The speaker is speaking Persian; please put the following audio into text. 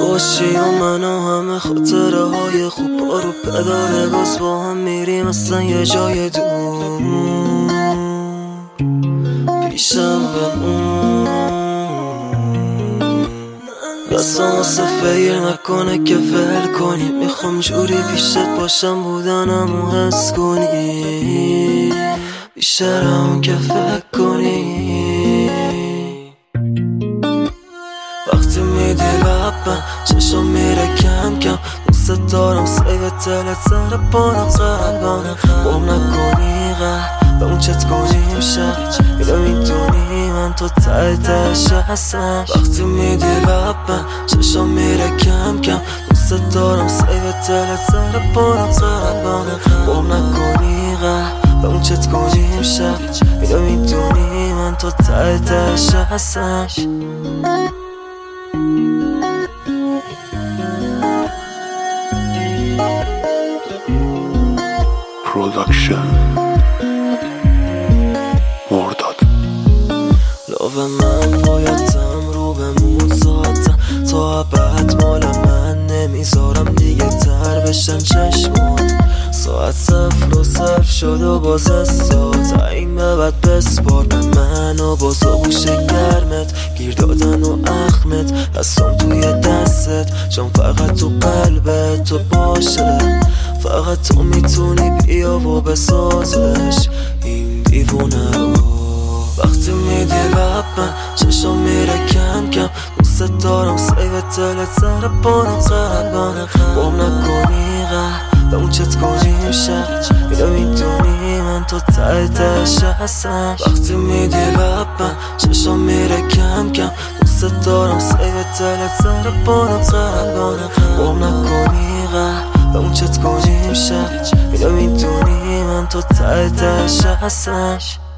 باشی و من و همه خاطره های خوب رو پداره باز با هم میریم اصلا یه جای دور پیشم بمون دستم واسه فیر نکنه که ول کنی میخوام جوری پیشت باشم بودنمو حس کنی بیشترم که فکر کنی وقتی میدی لبم چشم میره کم کم دوست دارم سیو تلت سر پانم قلبم قوم نکنی قهر به اون چت کنیم شب اینو میدونی من تو تایتش هستم وقتی میدی لبم چشم میره کم کم دوست دارم سیو تلت سر پانم قلبم قوم نکنی قهر به اون چت کنیم شب اینو میدونی من تو تایتش هستم پروداکشن مرداد لاو من بایدم رو بمون ساعتم تا ابد مال من نمیذارم دیگه تر بشن چشمات ساعت 0 شد و باز استاد این به بعد بسپار به من و باز و گوش گرمت گیر دادن و اخمت دستم توی دستت چون فقط تو قلبت تو باشه فقط تو میتونی بیا و بسازش این دیوونه رو وقتی میدی لبم چشم میره کم کم دوست دارم سیو تلت سر پانم قلبم قوم نکنی قهر به اون چت کنیم شب اینو میدونی من تو تایتش هستم وقتی میدی لبم چشم میره کم کم دوست دارم سیو تلت سر پانم قلبم قوم نکنی قهر به اون چت کنیم شب اینو میدونی من تو تایتش هستم